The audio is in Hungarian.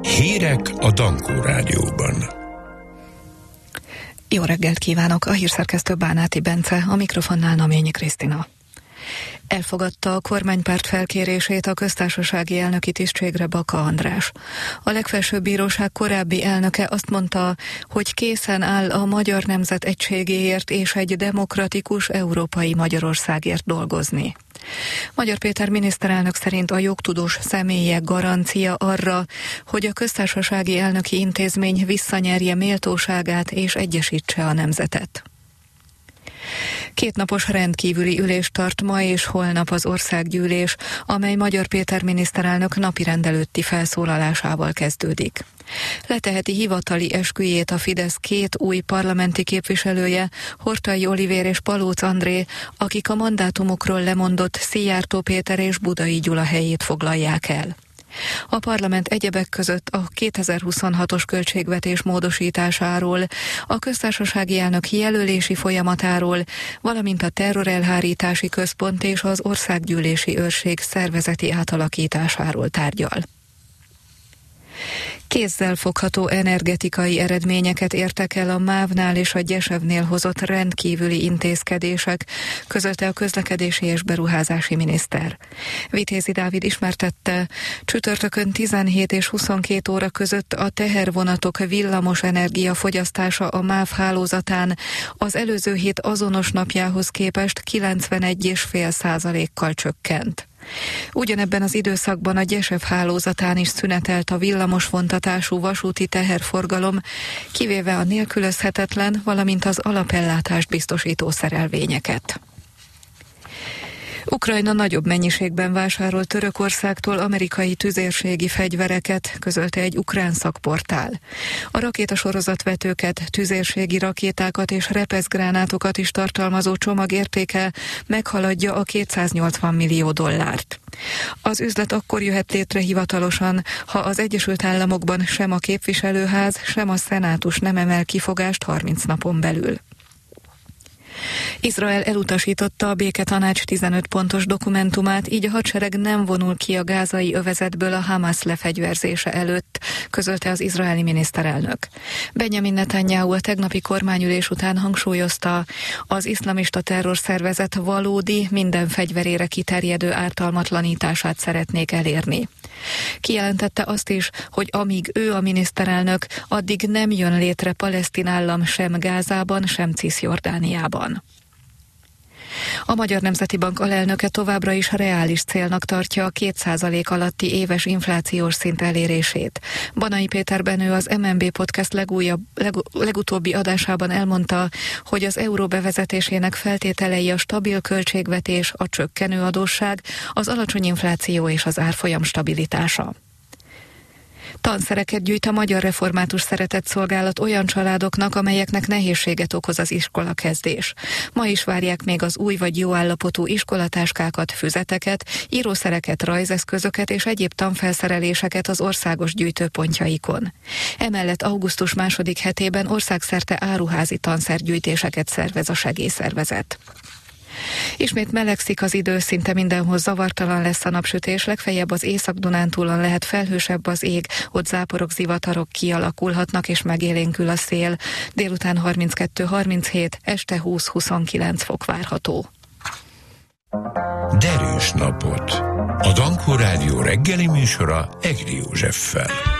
Hírek a Dankó Rádióban. Jó reggelt kívánok! A hírszerkesztő Bánáti Bence, a mikrofonnál Naményi Krisztina. Elfogadta a kormánypárt felkérését a köztársasági elnöki tisztségre Baka András. A legfelsőbb bíróság korábbi elnöke azt mondta, hogy készen áll a magyar nemzet egységéért és egy demokratikus európai Magyarországért dolgozni. Magyar Péter miniszterelnök szerint a jogtudós személye garancia arra, hogy a köztársasági elnöki intézmény visszanyerje méltóságát és egyesítse a nemzetet. Kétnapos rendkívüli ülést tart ma és holnap az országgyűlés, amely Magyar Péter miniszterelnök napirend előtti felszólalásával kezdődik. Leteheti hivatali esküjét a Fidesz két új parlamenti képviselője, Horthy Olivér és Palóc André, akik a mandátumokról lemondott Szijjártó Péter és Budai Gyula helyét foglalják el. A parlament egyebek között a 2026-os költségvetés módosításáról, a köztársasági elnök jelölési folyamatáról, valamint a terrorelhárítási központ és az országgyűlési őrség szervezeti átalakításáról tárgyal. Kézzel fogható energetikai eredményeket értek el a MÁV-nál és a Gyesevnél hozott rendkívüli intézkedések, közölte a közlekedési és beruházási miniszter. Vitézi Dávid ismertette, csütörtökön 17 és 22 óra között a tehervonatok villamos energia fogyasztása a MÁV hálózatán az előző hét azonos napjához képest 91,5%-kal csökkent. Ugyanebben az időszakban a Gyesev hálózatán is szünetelt a villamos vontatású vasúti teherforgalom, kivéve a nélkülözhetetlen, valamint az alapellátást biztosító szerelvényeket. Ukrajna nagyobb mennyiségben vásárolt Törökországtól amerikai tüzérségi fegyvereket, közölte egy ukrán szakportál. A rakétasorozatvetőket, tüzérségi rakétákat és repeszgránátokat is tartalmazó csomag értéke meghaladja a $280 millió. Az üzlet akkor jöhet létre hivatalosan, ha az Egyesült Államokban sem a képviselőház, sem a szenátus nem emel kifogást 30 napon belül. Izrael elutasította a béketanács 15 pontos dokumentumát, így a hadsereg nem vonul ki a gázai övezetből a Hamas lefegyverzése előtt, közölte az izraeli miniszterelnök. Benjamin Netanyahu a tegnapi kormányülés után hangsúlyozta, az iszlamista terrorszervezet valódi, minden fegyverére kiterjedő ártalmatlanítását szeretnék elérni. Kijelentette azt is, hogy amíg ő a miniszterelnök, addig nem jön létre palesztin állam sem Gázában, sem Ciszjordániában. A Magyar Nemzeti Bank alelnöke továbbra is reális célnak tartja a 2% alatti éves inflációs szint elérését. Banai Péter Benő az MNB Podcast legutóbbi adásában elmondta, hogy az euró bevezetésének feltételei a stabil költségvetés, a csökkenő adósság, az alacsony infláció és az árfolyam stabilitása. Tanszereket gyűjt a Magyar Református Szeretetszolgálat olyan családoknak, amelyeknek nehézséget okoz az iskolakezdés. Ma is várják még az új vagy jó állapotú iskolatáskákat, füzeteket, írószereket, rajzeszközöket és egyéb tanfelszereléseket az országos gyűjtőpontjaikon. Emellett augusztus második hetében országszerte áruházi tanszergyűjtéseket szervez a segélyszervezet. Ismét melegszik az idő, szinte mindenhol zavartalan lesz a napsütés, legfeljebb az Észak-Dunántúlon lehet felhősebb az ég, ott záporok, zivatarok kialakulhatnak és megélénkül a szél. Délután 32-37, este 20-29 fok várható. Derűs napot! A Dankó Rádió reggeli műsora Egri Józseffel.